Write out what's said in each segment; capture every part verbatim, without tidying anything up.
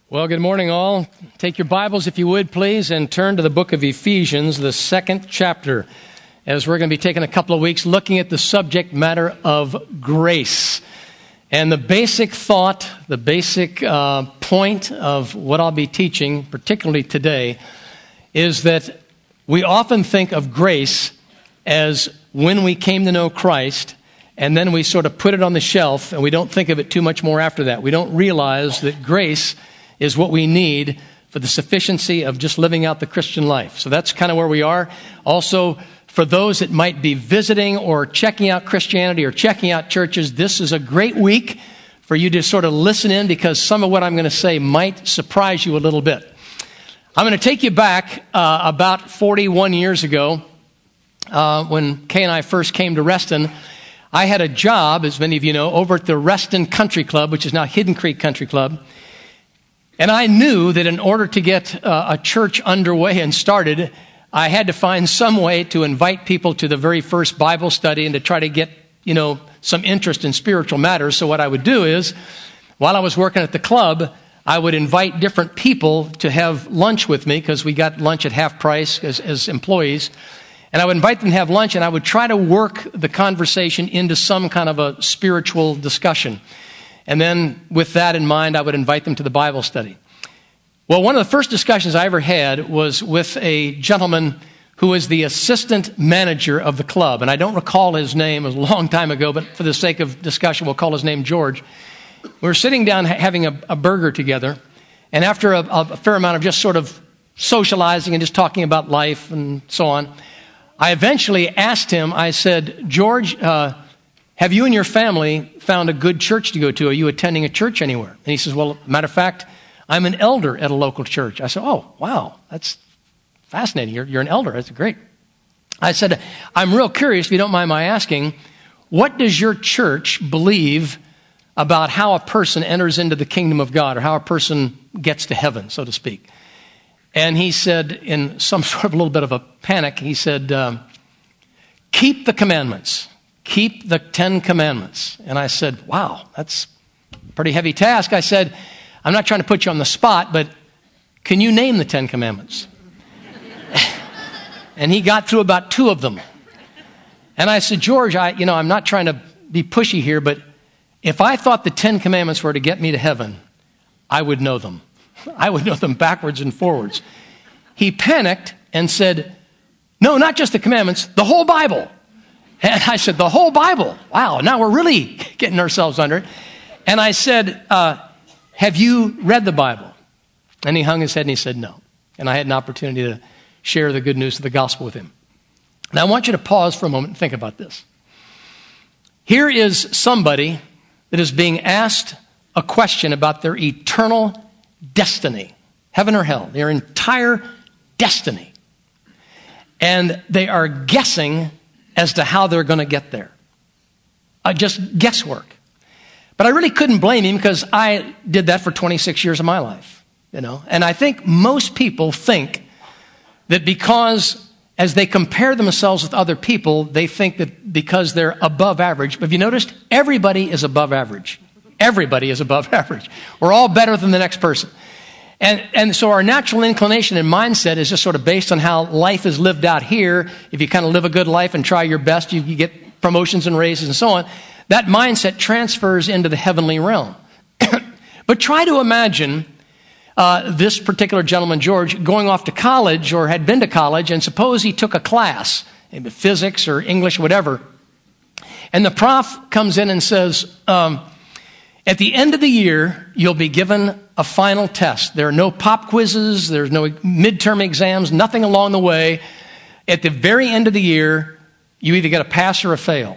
Well, good morning, all. Take your Bibles, if you would, please, and turn to the book of Ephesians, the second chapter, as we're going to be taking a couple of weeks looking at the subject matter of grace. And the basic thought, the basic uh, point of what I'll be teaching, particularly today, is that we often think of grace as when we came to know Christ, and then we sort of put it on the shelf, and we don't think of it too much more after that. We don't realize that grace is what we need for the sufficiency of just living out the Christian life. So that's kind of where we are. Also, for those that might be visiting or checking out Christianity or checking out churches, this is a great week for you to sort of listen in, because some of what I'm going to say might surprise you a little bit. I'm going to take you back uh, about forty-one years ago uh, when Kay and I first came to Reston. I had a job, as many of you know, over at the Reston Country Club, which is now Hidden Creek Country Club. And I knew that in order to get uh, a church underway and started, I had to find some way to invite people to the very first Bible study and to try to get, you know, some interest in spiritual matters. So what I would do is, while I was working at the club, I would invite different people to have lunch with me, because we got lunch at half price as, as employees. And I would invite them to have lunch, and I would try to work the conversation into some kind of a spiritual discussion. And then with that in mind, I would invite them to the Bible study. Well, one of the first discussions I ever had was with a gentleman who was the assistant manager of the club. And I don't recall his name. It was a long time ago, but for the sake of discussion, we'll call his name George. We were sitting down having a, a burger together. And after a, a fair amount of just sort of socializing and just talking about life and so on, I eventually asked him, I said, George, uh, have you and your family found a good church to go to? Are you attending a church anywhere? And he says, well, matter of fact, I'm an elder at a local church. I said, oh, wow, that's fascinating. You're, you're an elder. That's great. I said, I'm real curious, if you don't mind my asking, what does your church believe about how a person enters into the kingdom of God, or how a person gets to heaven, so to speak? And he said, in some sort of a little bit of a panic, he said, um, keep the commandments. Keep the Ten Commandments. And I said, wow, that's a pretty heavy task. I said, I'm not trying to put you on the spot, but can you name the Ten Commandments? And he got through about two of them. And I said, George, I, you know, I'm not trying to be pushy here, but if I thought the Ten Commandments were to get me to heaven, I would know them. I would know them backwards and forwards. He panicked and said, no, not just the commandments, the whole Bible. And I said, the whole Bible? Wow, now we're really getting ourselves under it. And I said, uh, have you read the Bible? And he hung his head and he said, no. And I had an opportunity to share the good news of the gospel with him. Now I want you to pause for a moment and think about this. Here is somebody that is being asked a question about their eternal destiny, heaven or hell, their entire destiny. And they are guessing as to how they're going to get there. Uh, just guesswork. But I really couldn't blame him, because I did that for twenty-six years of my life, you know. And I think most people think that because, as they compare themselves with other people, they think that because they're above average. But have you noticed? Everybody is above average. Everybody is above average. We're all better than the next person. And and so our natural inclination and mindset is just sort of based on how life is lived out here. If you kind of live a good life and try your best, you, you get promotions and raises and so on. That mindset transfers into the heavenly realm. But try to imagine uh, this particular gentleman, George, going off to college, or had been to college, and suppose he took a class, maybe physics or English, whatever. And the prof comes in and says, um, at the end of the year, you'll be given a final test. There are no pop quizzes. There's no midterm exams, nothing along the way. At the very end of the year, you either get a pass or a fail.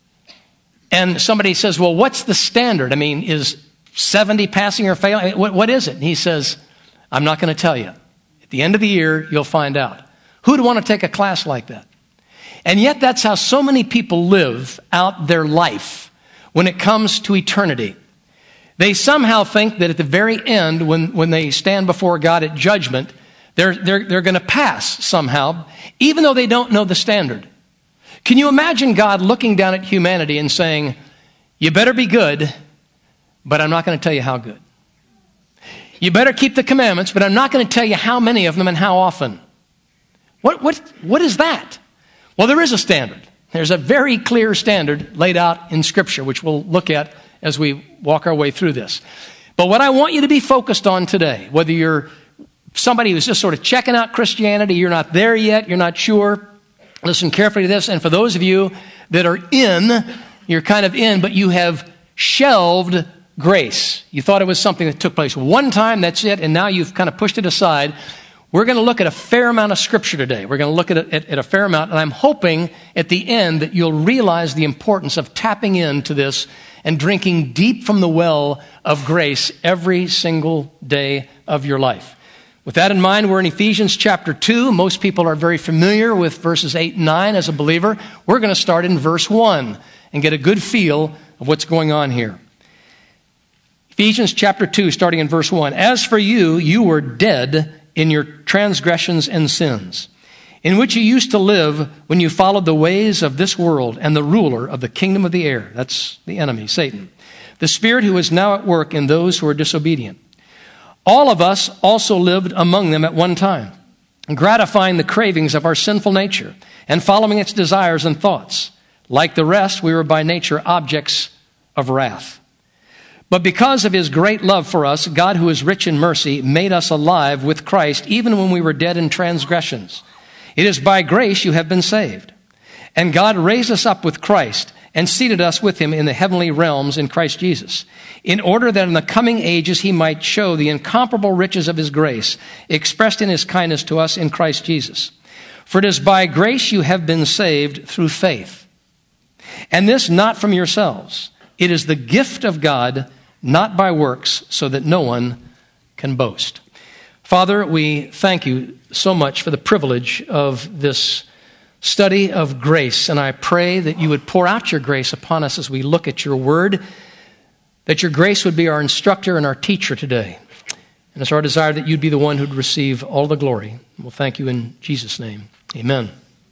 And somebody says, well, what's the standard? I mean, is seventy passing or failing? I mean, what, what is it? And he says, I'm not going to tell you. At the end of the year, you'll find out. Who'd want to take a class like that? And yet that's how so many people live out their life when it comes to eternity. They somehow think that at the very end, when, when they stand before God at judgment, they're, they're, they're going to pass somehow, even though they don't know the standard. Can you imagine God looking down at humanity and saying, you better be good, but I'm not going to tell you how good? You better keep the commandments, but I'm not going to tell you how many of them and how often. What, what, what is that? Well, there is a standard. There's a very clear standard laid out in Scripture, which we'll look at as we walk our way through this. But what I want you to be focused on today, whether you're somebody who's just sort of checking out Christianity, you're not there yet, you're not sure, listen carefully to this. And for those of you that are in, you're kind of in, but you have shelved grace. You thought it was something that took place one time, that's it, and now you've kind of pushed it aside. We're going to look at a fair amount of Scripture today. We're going to look at, at, at a fair amount, and I'm hoping at the end that you'll realize the importance of tapping into this and drinking deep from the well of grace every single day of your life. With that in mind, we're in Ephesians chapter two. Most people are very familiar with verses eight and nine as a believer. We're going to start in verse one and get a good feel of what's going on here. Ephesians chapter two, starting in verse one. As for you, you were dead in your transgressions and sins, in which you used to live when you followed the ways of this world and the ruler of the kingdom of the air. That's the enemy, Satan. The spirit who is now at work in those who are disobedient. All of us also lived among them at one time, gratifying the cravings of our sinful nature and following its desires and thoughts. Like the rest, we were by nature objects of wrath. But because of his great love for us, God, who is rich in mercy, made us alive with Christ even when we were dead in transgressions. It is by grace you have been saved. And God raised us up with Christ and seated us with him in the heavenly realms in Christ Jesus, in order that in the coming ages he might show the incomparable riches of his grace, expressed in his kindness to us in Christ Jesus. For it is by grace you have been saved through faith. And this not from yourselves. It is the gift of God, not by works, so that no one can boast. Father, we thank you so much for the privilege of this study of grace, and I pray that you would pour out your grace upon us as we look at your word, that your grace would be our instructor and our teacher today. And it's our desire that you'd be the one who'd receive all the glory. We'll thank you in Jesus' name. Amen.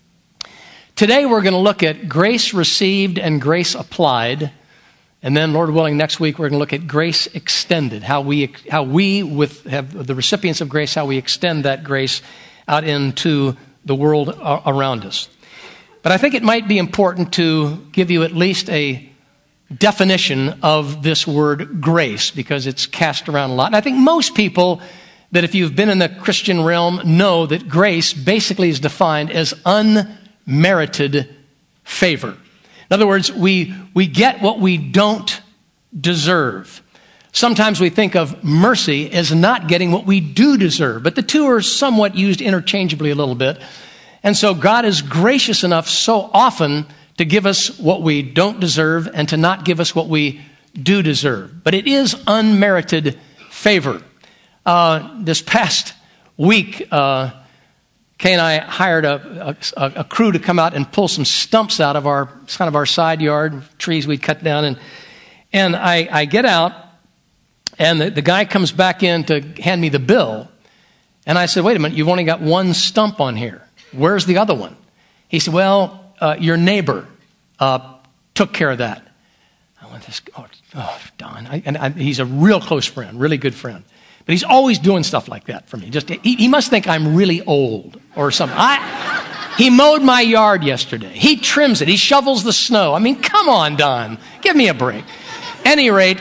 Today we're going to look at grace received and grace applied. And then, Lord willing, next week we're going to look at grace extended, how we, how we with have the recipients of grace, how we extend that grace out into the world around us. But I think it might be important to give you at least a definition of this word grace, because it's cast around a lot. And I think most people that if you've been in the Christian realm know that grace basically is defined as unmerited favor. In other words, we, we get what we don't deserve. Sometimes we think of mercy as not getting what we do deserve, but the two are somewhat used interchangeably a little bit. And so God is gracious enough so often to give us what we don't deserve and to not give us what we do deserve. But it is unmerited favor. Uh, this past week, uh, Kay and I hired a, a, a crew to come out and pull some stumps out of our kind of our side yard, trees we'd cut down. And, and I, I get out, and the, the guy comes back in to hand me the bill. And I said, wait a minute, you've only got one stump on here. Where's the other one? He said, well, uh, your neighbor uh, took care of that. I went, this, oh, oh Don. I, and I, he's a real close friend, really good friend. But he's always doing stuff like that for me. Just he, he must think I'm really old or something. I, he mowed my yard yesterday. He trims it. He shovels the snow. I mean, come on, Don. Give me a break. Any rate,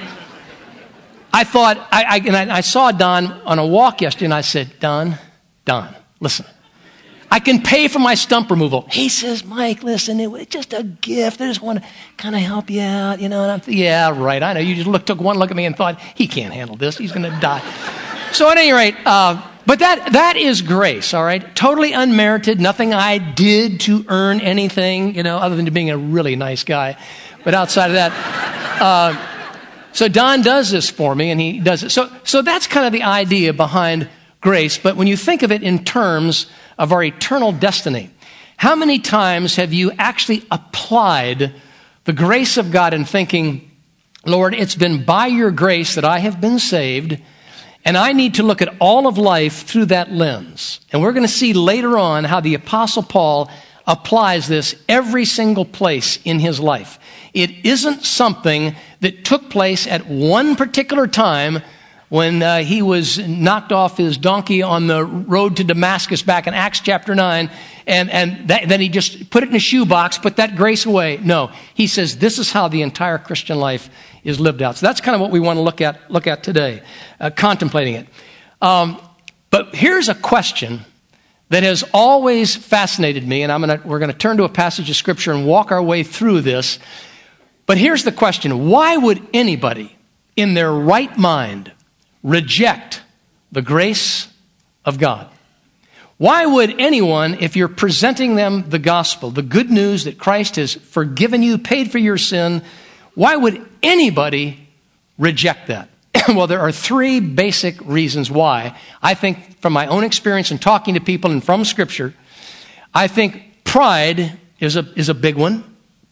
I thought, I, I, and I, I saw Don on a walk yesterday, and I said, Don, Don, listen. I can pay for my stump removal. He says, Mike, listen, it was just a gift. I just want to kind of help you out, you know. And I'm th- yeah, right. I know. You just look, took one look at me and thought, he can't handle this. He's going to die. So at any rate, uh, but that that is grace, all right? Totally unmerited. Nothing I did to earn anything, you know, other than being a really nice guy. But outside of that, uh, so Don does this for me, and he does it. So, so that's kind of the idea behind grace. But when you think of it in terms of our eternal destiny, how many times have you actually applied the grace of God in thinking, Lord, it's been by your grace that I have been saved, and I need to look at all of life through that lens. And we're going to see later on how the Apostle Paul applies this every single place in his life. It isn't something that took place at one particular time when uh, he was knocked off his donkey on the road to Damascus back in Acts chapter nine, and, and that, then he just put it in a shoebox, put that grace away. No, he says this is how the entire Christian life is lived out. So that's kind of what we want to look at, look at today, uh, contemplating it. Um, but here's a question that has always fascinated me, and I'm gonna, we're going to turn to a passage of Scripture and walk our way through this. But here's the question. Why would anybody in their right mind reject the grace of God? Why would anyone, if you're presenting them the gospel, the good news that Christ has forgiven you, paid for your sin, why would anybody reject that? Well, there are three basic reasons why. I think from my own experience in talking to people and from Scripture, I think pride is a, is a big one.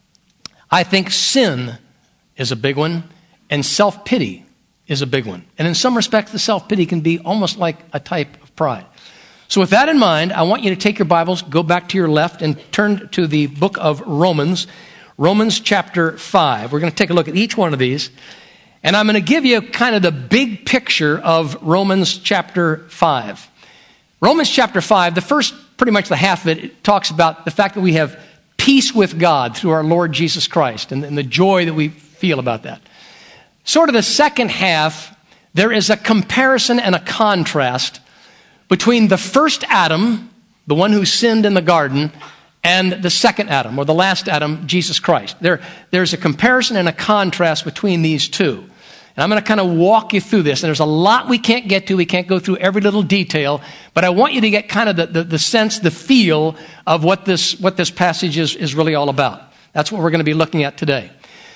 I think sin is a big one. And self-pity is a big one. And in some respects, the self-pity can be almost like a type of pride. So with that in mind, I want you to take your Bibles, go back to your left, and turn to the book of Romans, Romans chapter five. We're going to take a look at each one of these. And I'm going to give you kind of the big picture of Romans chapter five. Romans chapter five, the first, pretty much the half of it, it talks about the fact that we have peace with God through our Lord Jesus Christ and, and the joy that we feel about that. Sort of the second half, there is a comparison and a contrast between the first Adam, the one who sinned in the garden, and the second Adam, or the last Adam, Jesus Christ. There, there's a comparison and a contrast between these two. And I'm going to kind of walk you through this. And there's a lot we can't get to. We can't go through every little detail. But I want you to get kind of the, the, the sense, the feel of what this, what this passage is, is really all about. That's what we're going to be looking at today.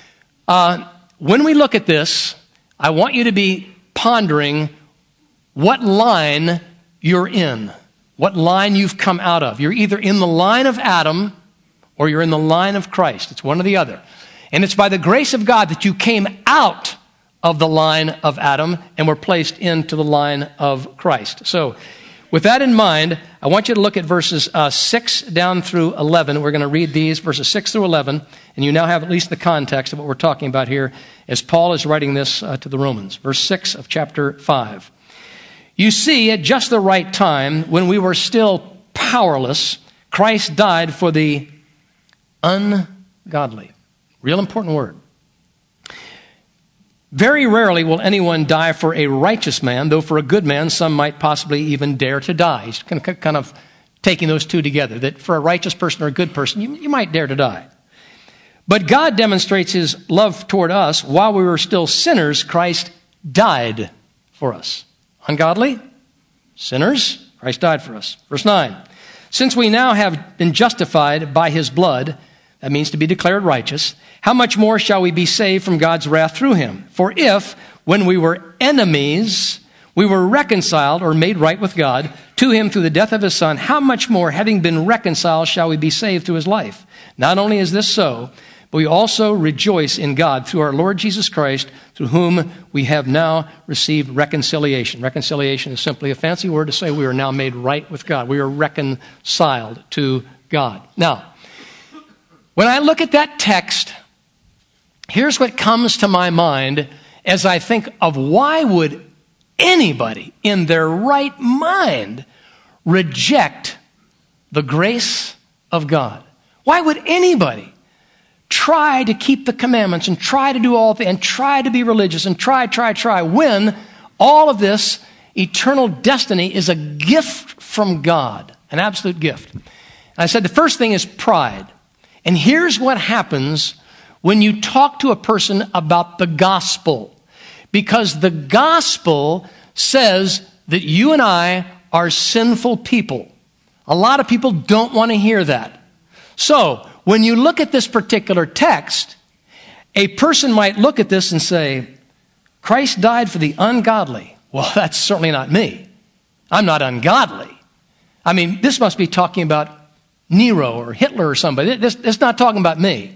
Uh, when we look at this, I want you to be pondering what line you're in. What line you've come out of. You're either in the line of Adam or you're in the line of Christ. It's one or the other. And it's by the grace of God that you came out of the line of Adam and were placed into the line of Christ. So with that in mind, I want you to look at verses uh, six down through eleven. We're going to read these, verses six through eleven, and you now have at least the context of what we're talking about here as Paul is writing this uh, to the Romans. Verse six of chapter five. You see, at just the right time, when we were still powerless, Christ died for the ungodly. Real important word. Very rarely will anyone die for a righteous man, though for a good man, some might possibly even dare to die. He's kind of taking those two together, that for a righteous person or a good person, you, you might dare to die. But God demonstrates his love toward us. While we were still sinners, Christ died for us. Ungodly? Sinners? Christ died for us. Verse nine. Since we now have been justified by his blood, that means to be declared righteous, how much more shall we be saved from God's wrath through him? For if, when we were enemies, we were reconciled or made right with God to him through the death of his Son, how much more, having been reconciled, shall we be saved through his life? Not only is this so, but we also rejoice in God through our Lord Jesus Christ, through whom we have now received reconciliation. Reconciliation is simply a fancy word to say we are now made right with God. We are reconciled to God. Now, when I look at that text, here's what comes to my mind as I think of why would anybody in their right mind reject the grace of God? Why would anybody try to keep the commandments and try to do all the, and try to be religious and try, try, try, when all of this eternal destiny is a gift from God, an absolute gift? And I said the first thing is pride. And here's what happens when you talk to a person about the gospel. Because the gospel says that you and I are sinful people. A lot of people don't want to hear that. So, when you look at this particular text, a person might look at this and say, Christ died for the ungodly. Well, that's certainly not me. I'm not ungodly. I mean, this must be talking about Nero or Hitler or somebody. This, it's not talking about me.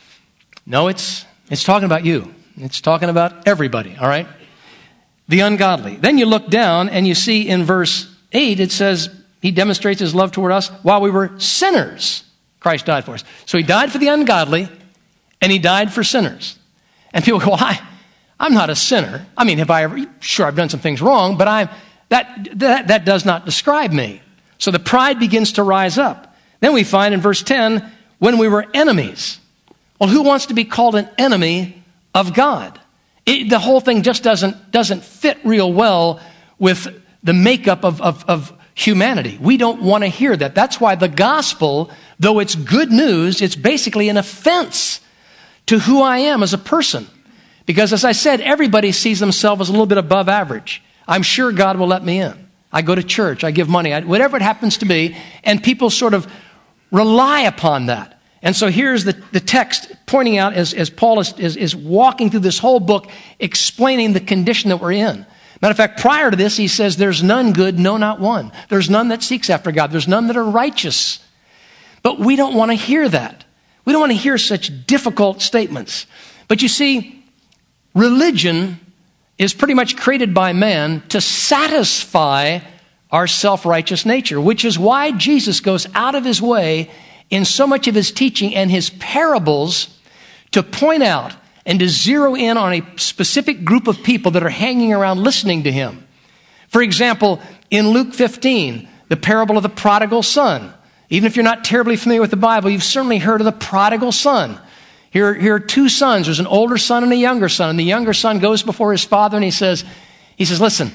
No, it's, it's talking about you. It's talking about everybody, all right? The ungodly. Then you look down and you see in verse eight, it says, he demonstrates his love toward us while we were sinners. Christ died for us. So he died for the ungodly, and he died for sinners. And people go, well, I, I'm not a sinner. I mean, have I ever, sure, I've done some things wrong, but I'm, that, that, that does not describe me. So the pride begins to rise up. Then we find in verse ten, when we were enemies. Well, who wants to be called an enemy of God? It, the whole thing just doesn't, doesn't fit real well with the makeup of, of, of humanity. We don't want to hear that. That's why the gospel, though it's good news, it's basically an offense to who I am as a person. Because as I said, everybody sees themselves as a little bit above average. I'm sure God will let me in. I go to church, I give money, I, whatever it happens to be, and people sort of rely upon that. And so here's the, the text pointing out as, as Paul is, is, is walking through this whole book, explaining the condition that we're in. Matter of fact, prior to this, he says, there's none good, no, not one. There's none that seeks after God. There's none that are righteous. But we don't want to hear that. We don't want to hear such difficult statements. But you see, religion is pretty much created by man to satisfy our self-righteous nature, which is why Jesus goes out of his way in so much of his teaching and his parables to point out and to zero in on a specific group of people that are hanging around listening to him. For example, in Luke fifteen, the parable of the prodigal son. Even if you're not terribly familiar with the Bible, you've certainly heard of the prodigal son. Here, here are two sons. There's an older son and a younger son. And the younger son goes before his father and he says, he says, listen,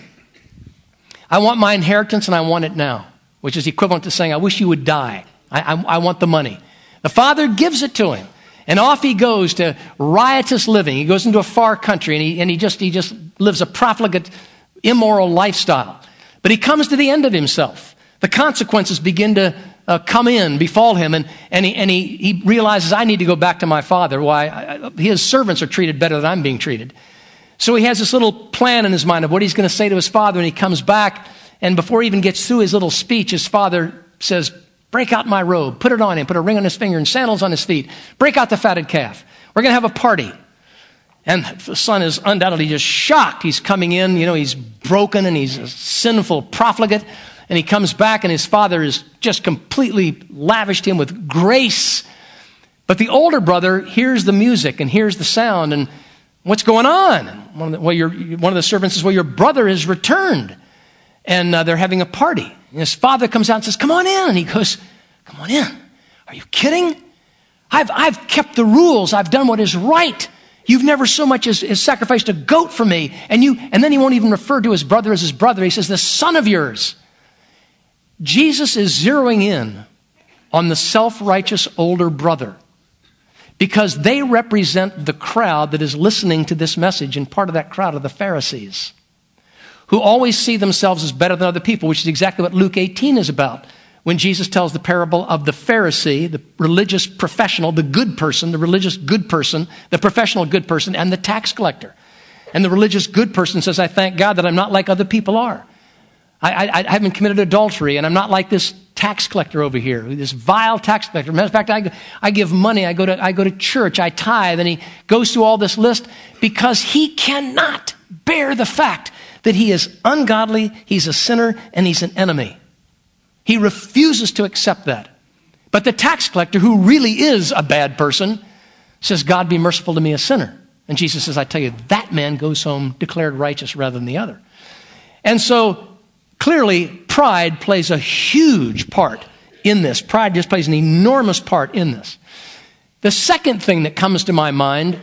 I want my inheritance and I want it now, which is equivalent to saying, I wish you would die. I, I, I want the money. The father gives it to him. And off he goes to riotous living. He goes into a far country and he, and he just, he just lives a profligate, immoral lifestyle. But he comes to the end of himself. The consequences begin to Uh, come in, befall him, and, and, he, and he, he realizes, I need to go back to my father. Why? I, his servants are treated better than I'm being treated. So he has this little plan in his mind of what he's going to say to his father, and he comes back, and before he even gets through his little speech, his father says, break out my robe, put it on him, put a ring on his finger and sandals on his feet, break out the fatted calf. We're going to have a party. And the son is undoubtedly just shocked. He's coming in, you know, he's broken and he's a sinful profligate. And he comes back and his father has just completely lavished him with grace. But the older brother hears the music and hears the sound and what's going on? One of the, well, your, one of the servants says, well, your brother has returned. And uh, they're having a party. And his father comes out and says, come on in. And he goes, come on in. Are you kidding? I've, I've kept the rules. I've done what is right. You've never so much as, as sacrificed a goat for me. And you, and then he won't even refer to his brother as his brother. He says, the son of yours. Jesus is zeroing in on the self-righteous older brother because they represent the crowd that is listening to this message, and part of that crowd are the Pharisees, who always see themselves as better than other people, which is exactly what Luke eighteen is about. When Jesus tells the parable of the Pharisee, the religious professional, the good person, the religious good person, the professional good person, and the tax collector. And the religious good person says, I thank God that I'm not like other people are. I, I, I haven't committed adultery, and I'm not like this tax collector over here, this vile tax collector. Matter of fact, I, I give money, I go to I go to church, I tithe, and he goes through all this list because he cannot bear the fact that he is ungodly, he's a sinner, and he's an enemy. He refuses to accept that. But the tax collector, who really is a bad person, says, God be merciful to me, a sinner. And Jesus says, I tell you, that man goes home declared righteous rather than the other. And so, clearly, pride plays a huge part in this. Pride just plays an enormous part in this. The second thing that comes to my mind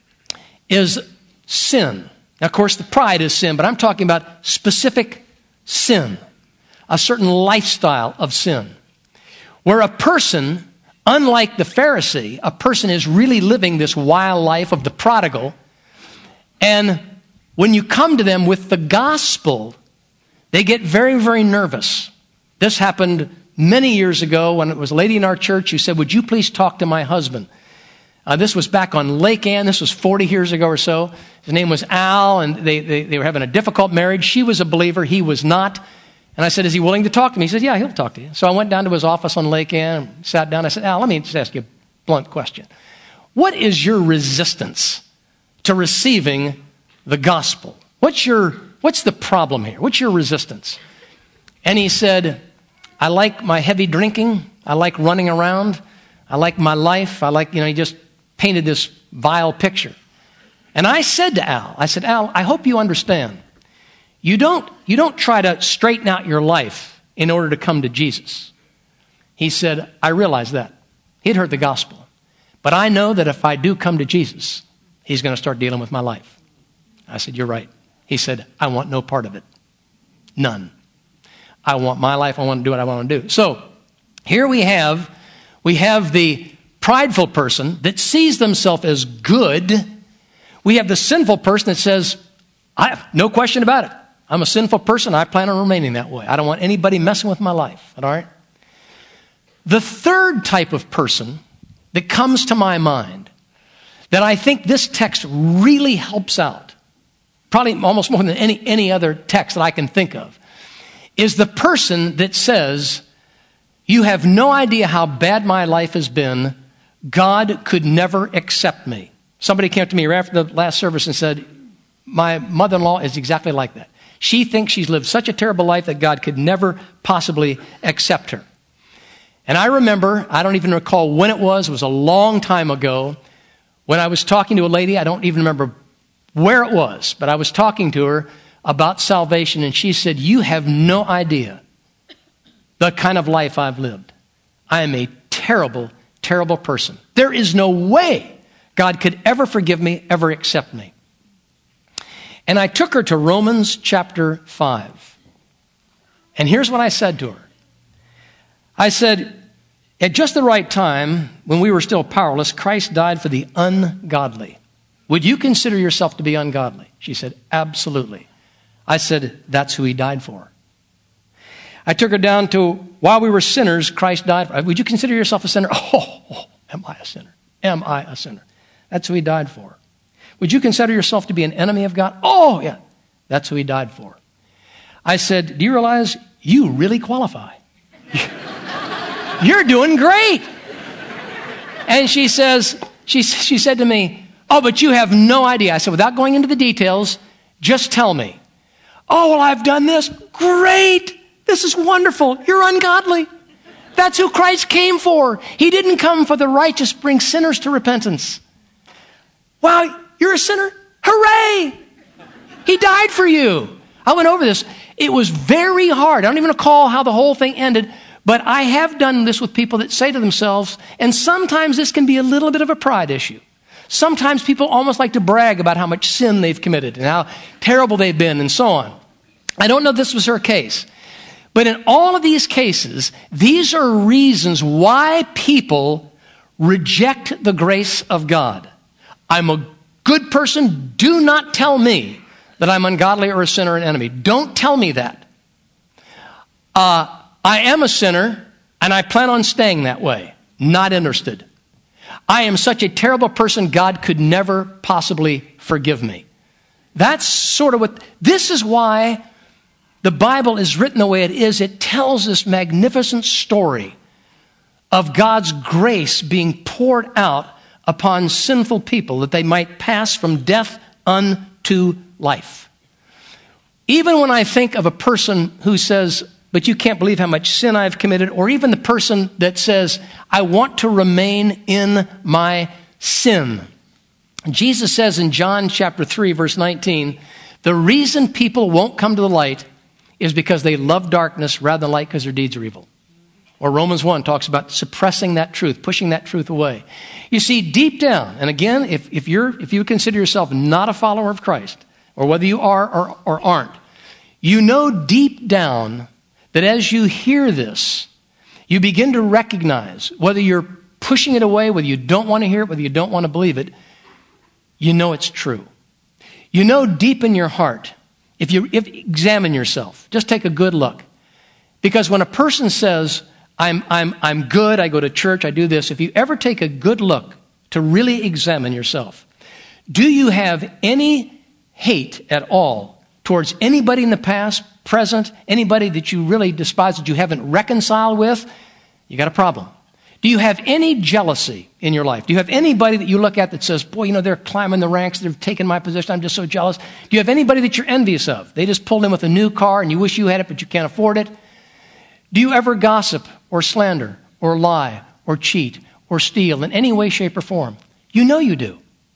is sin. Now, of course, the pride is sin, but I'm talking about specific sin, a certain lifestyle of sin, where a person, unlike the Pharisee, a person is really living this wild life of the prodigal, and when you come to them with the gospel, they get very, very nervous. This happened many years ago when it was a lady in our church who said, would you please talk to my husband? Uh, this was back on Lake Ann. This was forty years ago or so. His name was Al, and they, they, they were having a difficult marriage. She was a believer. He was not. And I said, is he willing to talk to me? He said, yeah, he'll talk to you. So I went down to his office on Lake Ann, sat down. I said, Al, let me just ask you a blunt question. What is your resistance to receiving the gospel? What's your What's the problem here? What's your resistance? And he said, I like my heavy drinking. I like running around. I like my life. I like, you know, he just painted this vile picture. And I said to Al, I said, Al, I hope you understand. You don't, you don't try to straighten out your life in order to come to Jesus. He said, I realize that. He'd heard the gospel. But I know that if I do come to Jesus, he's going to start dealing with my life. I said, you're right. He said, I want no part of it. None. I want my life. I want to do what I want to do. So here we have, we have the prideful person that sees themselves as good. We have the sinful person that says, I have no question about it. I'm a sinful person. I plan on remaining that way. I don't want anybody messing with my life. All right? The third type of person that comes to my mind that I think this text really helps out, probably almost more than any, any other text that I can think of, is the person that says, you have no idea how bad my life has been. God could never accept me. Somebody came to me right after the last service and said, my mother-in-law is exactly like that. She thinks she's lived such a terrible life that God could never possibly accept her. And I remember, I don't even recall when it was, it was a long time ago, when I was talking to a lady, I don't even remember where it was, but I was talking to her about salvation, and she said, you have no idea the kind of life I've lived. I am a terrible, terrible person. There is no way God could ever forgive me, ever accept me. And I took her to Romans chapter five. And here's what I said to her. I said, at just the right time, when we were still powerless, Christ died for the ungodly. Would you consider yourself to be ungodly? She said, absolutely. I said, that's who he died for. I took her down to, while we were sinners, Christ died for. Would you consider yourself a sinner? Oh, oh, am I a sinner? Am I a sinner? That's who he died for. Would you consider yourself to be an enemy of God? Oh, yeah. That's who he died for. I said, do you realize you really qualify? You're doing great. And she says, she, she said to me, oh, but you have no idea. I said, without going into the details, just tell me. Oh, well, I've done this. Great. This is wonderful. You're ungodly. That's who Christ came for. He didn't come for the righteous, bring sinners to repentance. Wow, you're a sinner? Hooray! He died for you. I went over this. It was very hard. I don't even recall how the whole thing ended, but I have done this with people that say to themselves, and sometimes this can be a little bit of a pride issue. Sometimes people almost like to brag about how much sin they've committed and how terrible they've been and so on. I don't know if this was her case, but in all of these cases, these are reasons why people reject the grace of God. I'm a good person. Do not tell me that I'm ungodly or a sinner or an enemy. Don't tell me that. Uh, I am a sinner, and I plan on staying that way. Not interested. I am such a terrible person, God could never possibly forgive me. That's sort of what, this is why the Bible is written the way it is. It tells this magnificent story of God's grace being poured out upon sinful people that they might pass from death unto life. Even when I think of a person who says, but you can't believe how much sin I've committed, or even the person that says, I want to remain in my sin. Jesus says in John chapter three, verse nineteen, the reason people won't come to the light is because they love darkness rather than light because their deeds are evil. Or Romans one talks about suppressing that truth, pushing that truth away. You see, deep down, and again, if, if you're if you consider yourself not a follower of Christ, or whether you are or, or aren't, you know deep down that as you hear this, you begin to recognize, whether you're pushing it away, whether you don't want to hear it, whether you don't want to believe it, you know it's true. You know deep in your heart, if you if, examine yourself, just take a good look. Because when a person says, I'm, I'm, I'm good, I go to church, I do this, if you ever take a good look to really examine yourself, do you have any hate at all towards anybody in the past, present, anybody that you really despise, that you haven't reconciled with? You got a problem. Do you have any jealousy in your life? Do you have anybody that you look at that says, boy, you know, they're climbing the ranks, they've taken my position, I'm just so jealous? Do you have anybody that you're envious of? They just pulled in with a new car and you wish you had it, but you can't afford it? Do you ever gossip or slander or lie or cheat or steal in any way, shape, or form? You know you do.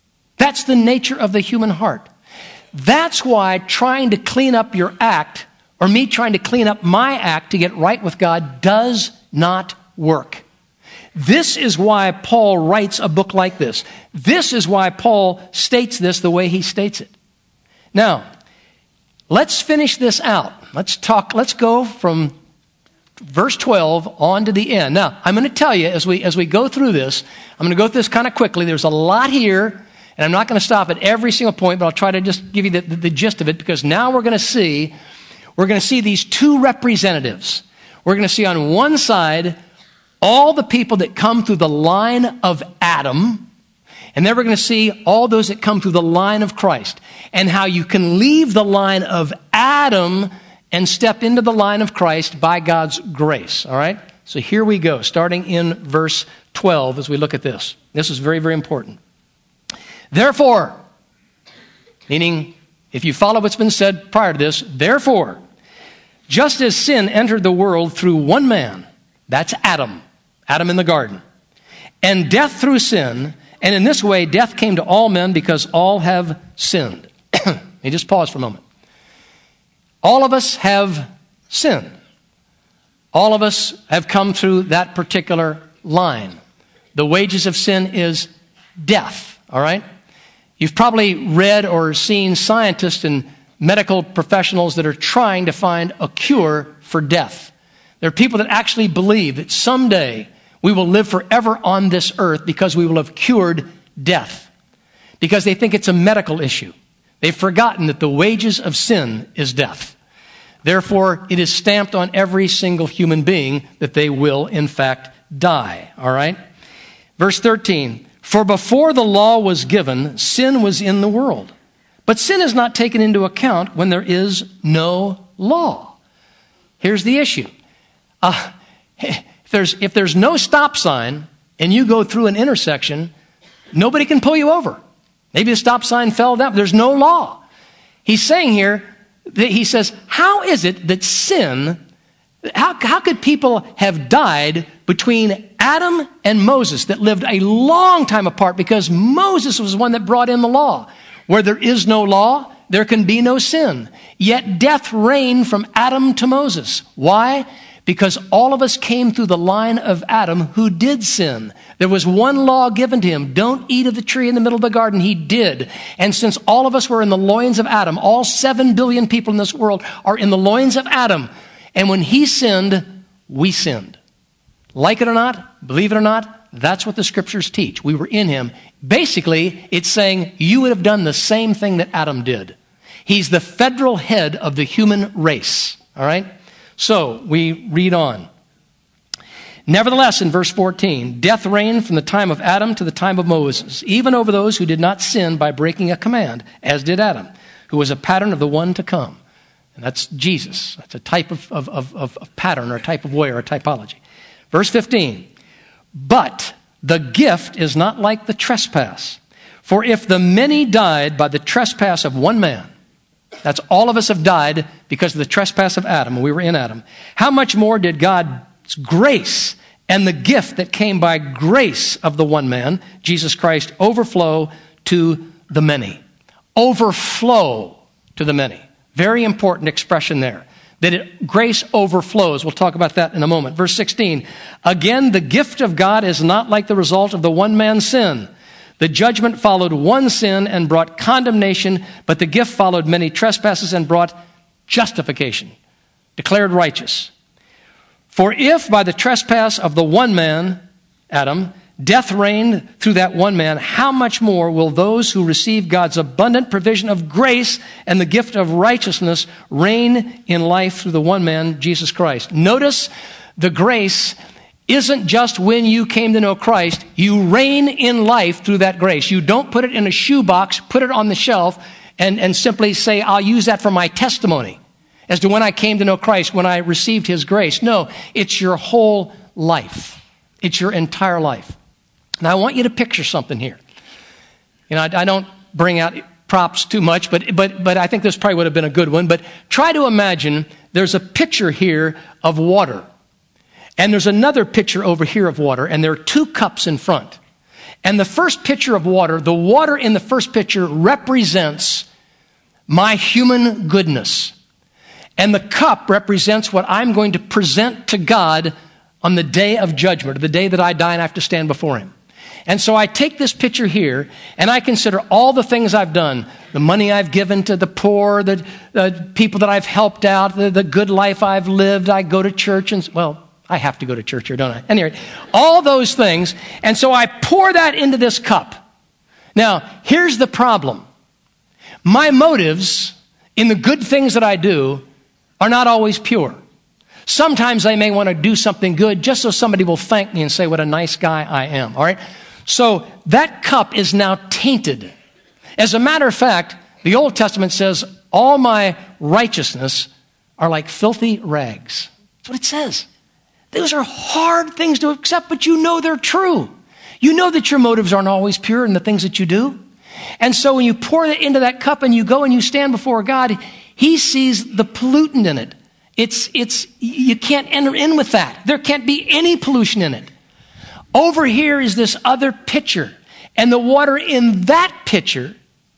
That's the nature of the human heart. That's why trying to clean up your act, or me trying to clean up my act to get right with God, does not work. This is why Paul writes a book like this. This is why Paul states this the way he states it. Now, let's finish this out. Let's talk, let's go from verse twelve on to the end. Now, I'm going to tell you as we as we go through this, I'm going to go through this kind of quickly. There's a lot here, and I'm not going to stop at every single point, but I'll try to just give you the, the, the gist of it, because now we're going to see, we're going to see these two representatives. We're going to see on one side all the people that come through the line of Adam, and then we're going to see all those that come through the line of Christ, and how you can leave the line of Adam and step into the line of Christ by God's grace. All right? So here we go, starting in verse twelve as we look at this. This is very, very important. Therefore, meaning if you follow what's been said prior to this, therefore, just as sin entered the world through one man, that's Adam, Adam in the garden, and death through sin, and in this way death came to all men because all have sinned. Let me just pause for a moment. All of us have sinned. All of us have come through that particular line. The wages of sin is death, all right? You've probably read or seen scientists and medical professionals that are trying to find a cure for death. There are people that actually believe that someday we will live forever on this earth because we will have cured death, because they think it's a medical issue. They've forgotten that the wages of sin is death. Therefore, it is stamped on every single human being that they will, in fact, die. All right? Verse thirteen, for before the law was given, sin was in the world. But sin is not taken into account when there is no law. Here's the issue. Uh, if there's, if there's no stop sign and you go through an intersection, nobody can pull you over. Maybe the stop sign fell down. There's no law. He's saying here, that he says, how is it that sin, how, how could people have died between Adam and Moses that lived a long time apart, because Moses was the one that brought in the law. Where there is no law, there can be no sin. Yet death reigned from Adam to Moses. Why? Because all of us came through the line of Adam who did sin. There was one law given to him. Don't eat of the tree in the middle of the garden. He did. And since all of us were in the loins of Adam, all seven billion people in this world are in the loins of Adam. And when he sinned, we sinned. Like it or not, believe it or not, that's what the scriptures teach. We were in him. Basically, it's saying you would have done the same thing that Adam did. He's the federal head of the human race. All right? So we read on. Nevertheless, in verse fourteen, death reigned from the time of Adam to the time of Moses, even over those who did not sin by breaking a command, as did Adam, who was a pattern of the one to come. And that's Jesus. That's a type of, of, of, of pattern, or a type of way, or a typology. Verse fifteen, but the gift is not like the trespass. For if the many died by the trespass of one man, that's all of us have died because of the trespass of Adam, and we were in Adam, how much more did God's grace and the gift that came by grace of the one man, Jesus Christ, overflow to the many? Overflow to the many. Very important expression there. That it, grace overflows. We'll talk about that in a moment. Verse sixteen, again, the gift of God is not like the result of the one man's sin. The judgment followed one sin and brought condemnation, but the gift followed many trespasses and brought justification, declared righteous. For if by the trespass of the one man, Adam, death reigned through that one man, how much more will those who receive God's abundant provision of grace and the gift of righteousness reign in life through the one man, Jesus Christ? Notice the grace isn't just when you came to know Christ. You reign in life through that grace. You don't put it in a shoebox, put it on the shelf, and, and simply say, I'll use that for my testimony as to when I came to know Christ, when I received his grace. No, it's your whole life. It's your entire life. Now, I want you to picture something here. You know, I, I don't bring out props too much, but, but, but I think this probably would have been a good one. But try to imagine there's a picture here of water. And there's another picture over here of water, and there are two cups in front. And the first pitcher of water, the water in the first pitcher represents my human goodness. And the cup represents what I'm going to present to God on the day of judgment, or the day that I die and I have to stand before him. And so I take this picture here and I consider all the things I've done, the money I've given to the poor, the, the people that I've helped out, the, the good life I've lived. I go to church and, well, I have to go to church here, don't I? Anyway, all those things. And so I pour that into this cup. Now, here's the problem. My motives in the good things that I do are not always pure. Sometimes I may want to do something good just so somebody will thank me and say what a nice guy I am, all right? So that cup is now tainted. As a matter of fact, the Old Testament says, all my righteousness are like filthy rags. That's what it says. Those are hard things to accept, but you know they're true. You know that your motives aren't always pure in the things that you do. And so when you pour it into that cup and you go and you stand before God, he sees the pollutant in it. It's, it's, you can't enter in with that. There can't be any pollution in it. Over here is this other pitcher. And the water in that pitcher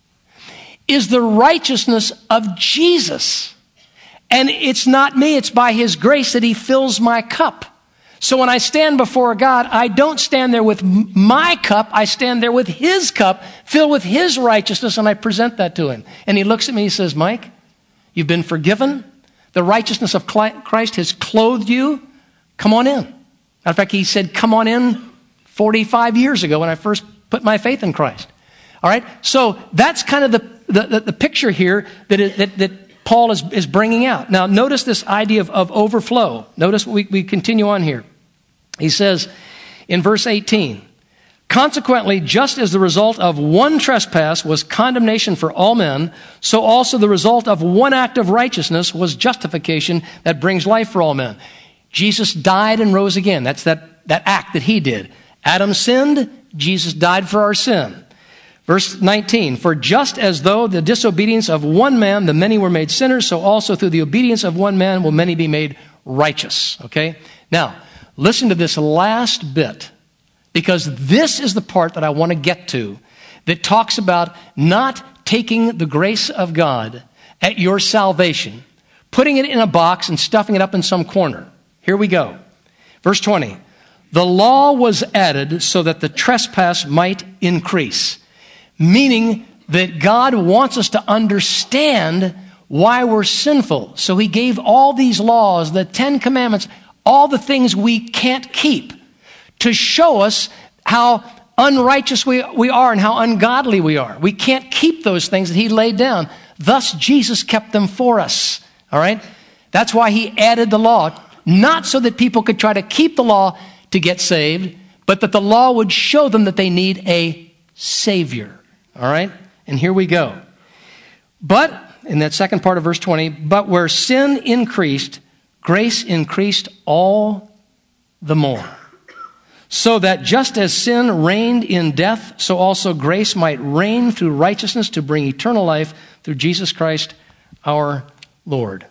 is the righteousness of Jesus. And it's not me, it's by his grace that he fills my cup. So when I stand before God, I don't stand there with my cup, I stand there with his cup, filled with his righteousness, and I present that to him. And he looks at me and he says, Mike, you've been forgiven. The righteousness of Christ has clothed you. Come on in. Matter of fact, he said, come on in forty-five years ago when I first put my faith in Christ. All right? So that's kind of the, the, the picture here that, is, that, that Paul is, is bringing out. Now, notice this idea of, of overflow. Notice we, we continue on here. He says in verse eighteen, consequently, just as the result of one trespass was condemnation for all men, so also the result of one act of righteousness was justification that brings life for all men. Jesus died and rose again. That's that, that act that he did. Adam sinned, Jesus died for our sin. Verse nineteen, for just as though the disobedience of one man, the many were made sinners, so also through the obedience of one man will many be made righteous. Okay? Now, listen to this last bit, because this is the part that I want to get to that talks about not taking the grace of God at your salvation, putting it in a box and stuffing it up in some corner. Here we go. Verse twenty, the law was added so that the trespass might increase. Meaning that God wants us to understand why we're sinful. So he gave all these laws, the Ten Commandments, all the things we can't keep to show us how unrighteous we, we are and how ungodly we are. We can't keep those things that he laid down. Thus, Jesus kept them for us. All right? That's why he added the law. Not so that people could try to keep the law to get saved, but that the law would show them that they need a Savior. All right? And here we go. But, in that second part of verse twenty, but where sin increased, grace increased all the more. So that just as sin reigned in death, so also grace might reign through righteousness to bring eternal life through Jesus Christ our Lord.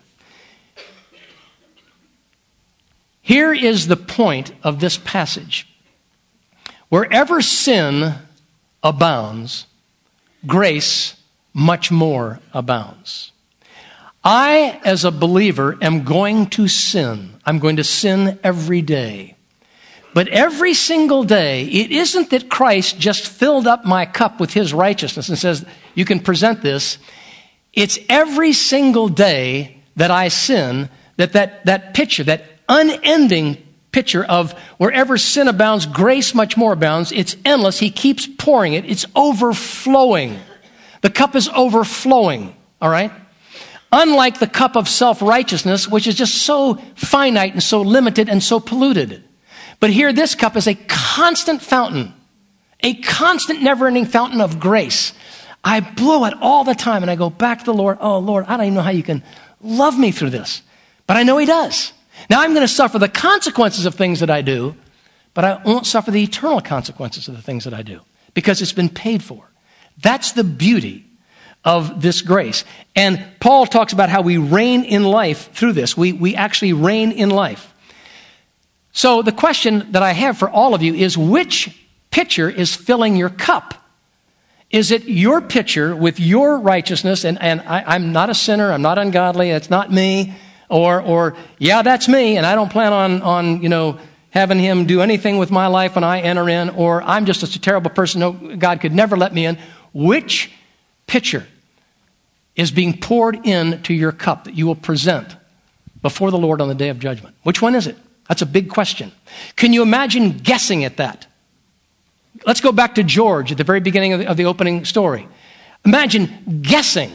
Here is the point of this passage. Wherever sin abounds, grace much more abounds. I, as a believer, am going to sin. I'm going to sin every day. But every single day, it isn't that Christ just filled up my cup with his righteousness and says, you can present this. It's every single day that I sin, that that, that picture, that unending picture of wherever sin abounds, grace much more abounds. It's endless. He keeps pouring it. It's overflowing. The cup is overflowing, all right? Unlike the cup of self-righteousness, which is just so finite and so limited and so polluted. But here, this cup is a constant fountain, a constant never-ending fountain of grace. I blow it all the time, and I go back to the Lord. Oh, Lord, I don't even know how you can love me through this. But I know he does. Now, I'm going to suffer the consequences of things that I do, but I won't suffer the eternal consequences of the things that I do because it's been paid for. That's the beauty of this grace. And Paul talks about how we reign in life through this. We, we actually reign in life. So the question that I have for all of you is, which pitcher is filling your cup? Is it your pitcher with your righteousness, and, and I, I'm not a sinner, I'm not ungodly, it's not me, or, or yeah, that's me, and I don't plan on, on, you know, having him do anything with my life when I enter in, or I'm just a terrible person, no, God could never let me in. Which pitcher is being poured into your cup that you will present before the Lord on the day of judgment? Which one is it? That's a big question. Can you imagine guessing at that? Let's go back to George at the very beginning of the, of the opening story. Imagine guessing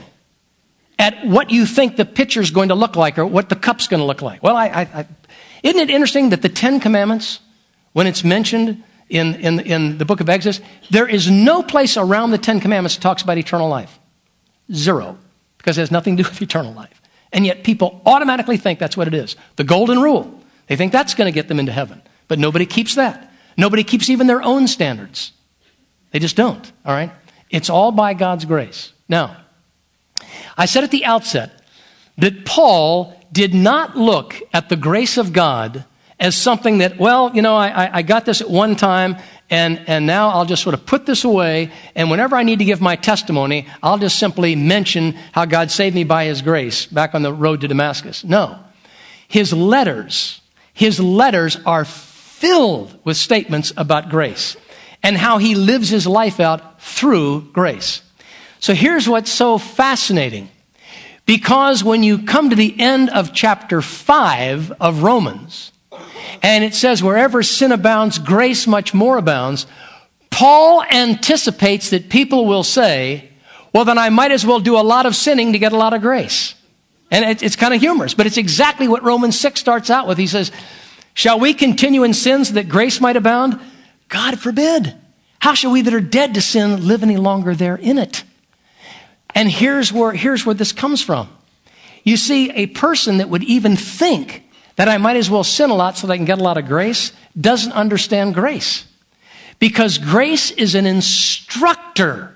at what you think the pitcher's going to look like or what the cup's going to look like. Well, I, I, I, isn't it interesting that the Ten Commandments, when it's mentioned in, in, in the book of Exodus, there is no place around the Ten Commandments that talks about eternal life. Zero. Because it has nothing to do with eternal life. And yet people automatically think that's what it is. The golden rule. They think that's going to get them into heaven. But nobody keeps that. Nobody keeps even their own standards. They just don't, all right? It's all by God's grace. Now, I said at the outset that Paul did not look at the grace of God as something that, well, you know, I, I got this at one time, and, and now I'll just sort of put this away, and whenever I need to give my testimony, I'll just simply mention how God saved me by his grace back on the road to Damascus. No. His letters, his letters are filled with statements about grace and how he lives his life out through grace. So here's what's so fascinating. Because when you come to the end of chapter five of Romans, and it says, wherever sin abounds, grace much more abounds, Paul anticipates that people will say, well, then I might as well do a lot of sinning to get a lot of grace. And it, it's kind of humorous, but it's exactly what Romans six starts out with. He says, shall we continue in sin so that grace might abound? God forbid. How shall we that are dead to sin live any longer therein it? And here's where, here's where this comes from. You see, a person that would even think that I might as well sin a lot so that I can get a lot of grace doesn't understand grace. Because grace is an instructor.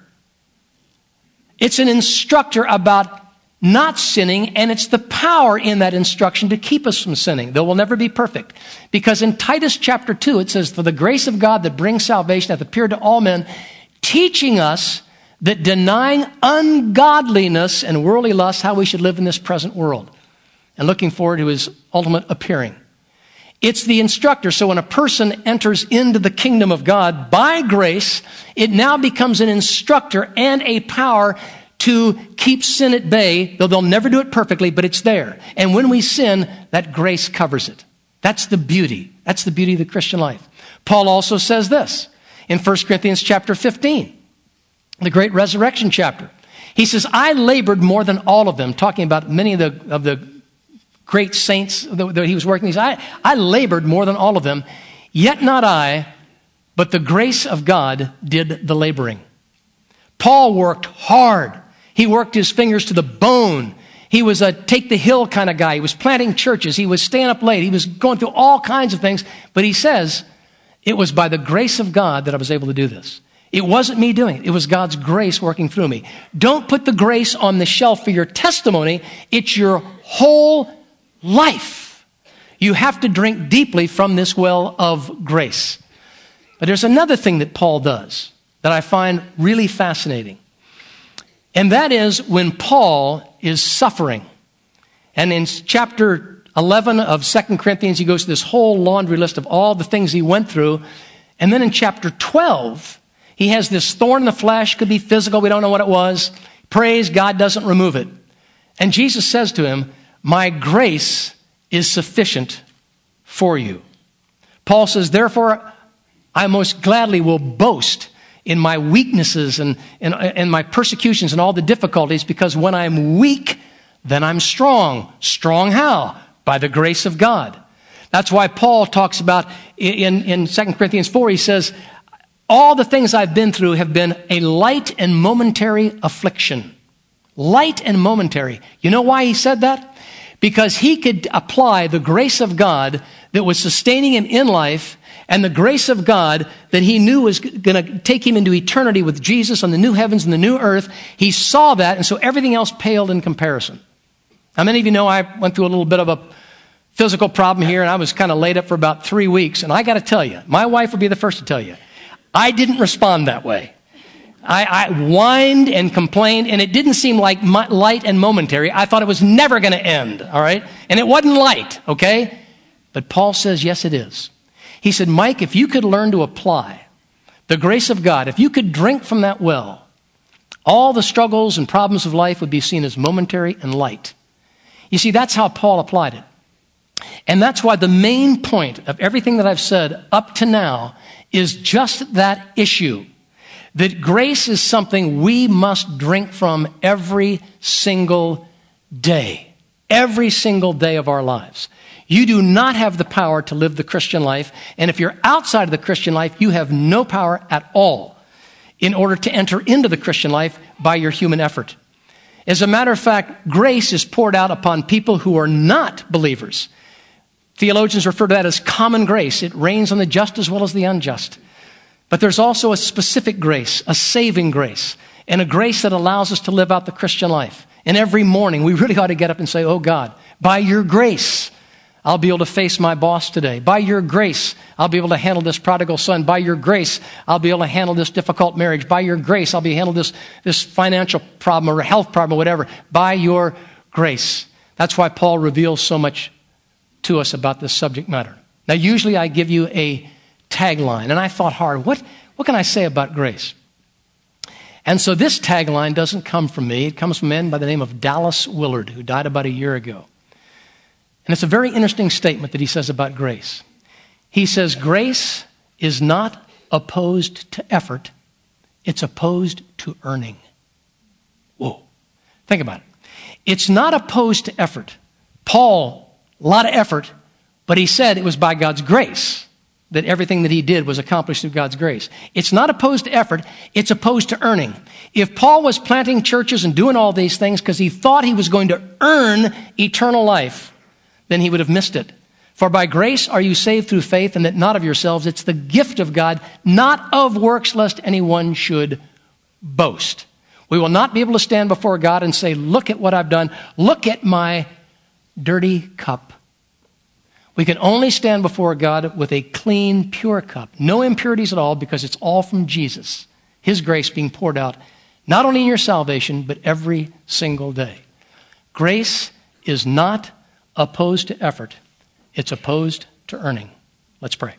It's an instructor about not sinning, and it's the power in that instruction to keep us from sinning, though we'll never be perfect. Because in Titus chapter two, it says, for the grace of God that brings salvation hath appeared to all men, teaching us that denying ungodliness and worldly lust, how we should live in this present world, and looking forward to his ultimate appearing. It's the instructor. So when a person enters into the kingdom of God by grace, it now becomes an instructor and a power to keep sin at bay, though they'll never do it perfectly, but it's there. And when we sin, that grace covers it. That's the beauty. That's the beauty of the Christian life. Paul also says this in First Corinthians chapter fifteen, the great resurrection chapter. He says, I labored more than all of them, talking about many of the, of the great saints that, that he was working with. I, I labored more than all of them, yet not I, but the grace of God did the laboring. Paul worked hard. He worked his fingers to the bone. He was a take the hill kind of guy. He was planting churches. He was staying up late. He was going through all kinds of things. But he says, it was by the grace of God that I was able to do this. It wasn't me doing it. It was God's grace working through me. Don't put the grace on the shelf for your testimony. It's your whole life. You have to drink deeply from this well of grace. But there's another thing that Paul does that I find really fascinating. And that is when Paul is suffering. And in chapter eleven of Second Corinthians, he goes through this whole laundry list of all the things he went through. And then in chapter twelve, he has this thorn in the flesh, could be physical, we don't know what it was. Praise God doesn't remove it. And Jesus says to him, my grace is sufficient for you. Paul says, therefore, I most gladly will boast in my weaknesses and, and, and my persecutions and all the difficulties, because when I'm weak, then I'm strong. Strong how? By the grace of God. That's why Paul talks about in, in Second Corinthians four, he says, all the things I've been through have been a light and momentary affliction. Light and momentary. You know why he said that? Because he could apply the grace of God that was sustaining him in life, and the grace of God that he knew was going to take him into eternity with Jesus on the new heavens and the new earth. He saw that, and so everything else paled in comparison. How many of you know I went through a little bit of a physical problem here, and I was kind of laid up for about three weeks. And I got to tell you, my wife would be the first to tell you, I didn't respond that way. I, I whined and complained, and it didn't seem like my, light and momentary. I thought it was never going to end, all right? And it wasn't light, okay? But Paul says, yes, it is. He said, Mike, if you could learn to apply the grace of God, if you could drink from that well, all the struggles and problems of life would be seen as momentary and light. You see, that's how Paul applied it. And that's why the main point of everything that I've said up to now is just that issue. That grace is something we must drink from every single day. Every single day of our lives. You do not have the power to live the Christian life. And if you're outside of the Christian life, you have no power at all in order to enter into the Christian life by your human effort. As a matter of fact, grace is poured out upon people who are not believers. Theologians refer to that as common grace. It rains on the just as well as the unjust. But there's also a specific grace, a saving grace, and a grace that allows us to live out the Christian life. And every morning, we really ought to get up and say, oh God, by your grace, I'll be able to face my boss today. By your grace, I'll be able to handle this prodigal son. By your grace, I'll be able to handle this difficult marriage. By your grace, I'll be able to handle this, this financial problem or health problem or whatever. By your grace. That's why Paul reveals so much to us about this subject matter. Now, usually I give you a tagline, and I thought hard, what, what can I say about grace? And so this tagline doesn't come from me. It comes from a man by the name of Dallas Willard, who died about a year ago. And it's a very interesting statement that he says about grace. He says, grace is not opposed to effort. It's opposed to earning. Whoa. Think about it. It's not opposed to effort. Paul, a lot of effort, but he said it was by God's grace that everything that he did was accomplished through God's grace. It's not opposed to effort. It's opposed to earning. If Paul was planting churches and doing all these things because he thought he was going to earn eternal life, then he would have missed it. For by grace are you saved through faith, and that not of yourselves. It's the gift of God, not of works, lest anyone should boast. We will not be able to stand before God and say, look at what I've done. Look at my dirty cup. We can only stand before God with a clean, pure cup. No impurities at all, because it's all from Jesus. His grace being poured out, not only in your salvation, but every single day. Grace is not opposed to effort. It's opposed to earning. Let's pray.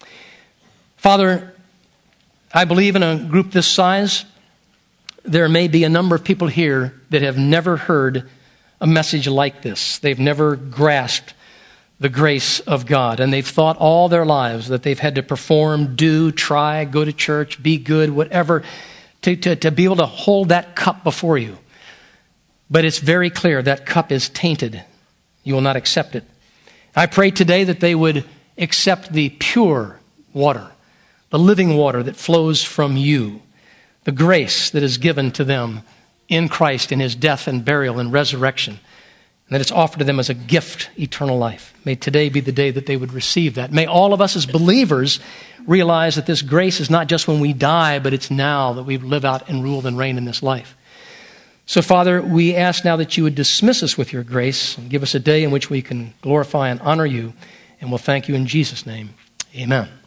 Father, I believe in a group this size, there may be a number of people here that have never heard a message like this. They've never grasped the grace of God. And they've thought all their lives that they've had to perform, do, try, go to church, be good, whatever, to, to, to be able to hold that cup before you. But it's very clear that cup is tainted. You will not accept it. I pray today that they would accept the pure water, the living water that flows from you, the grace that is given to them in Christ in his death and burial and resurrection, and that it's offered to them as a gift, eternal life. May today be the day that they would receive that. May all of us as believers realize that this grace is not just when we die, but it's now that we live out and rule and reign in this life. So, Father, we ask now that you would dismiss us with your grace and give us a day in which we can glorify and honor you, and we'll thank you in Jesus' name. Amen.